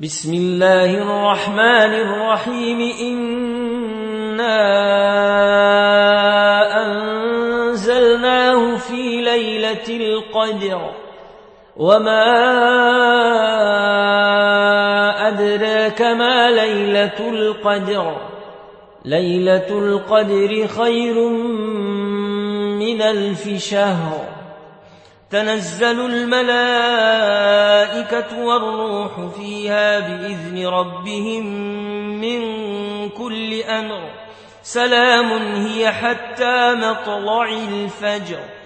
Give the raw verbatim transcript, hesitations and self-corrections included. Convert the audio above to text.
بسم الله الرحمن الرحيم إنا أنزلناه في ليلة القدر وما أدراك ما ليلة القدر ليلة القدر خير من ألف شهر تنزل الملائكة والروح فيها بإذن ربهم من كل أمر سلام هي حتى مطلع الفجر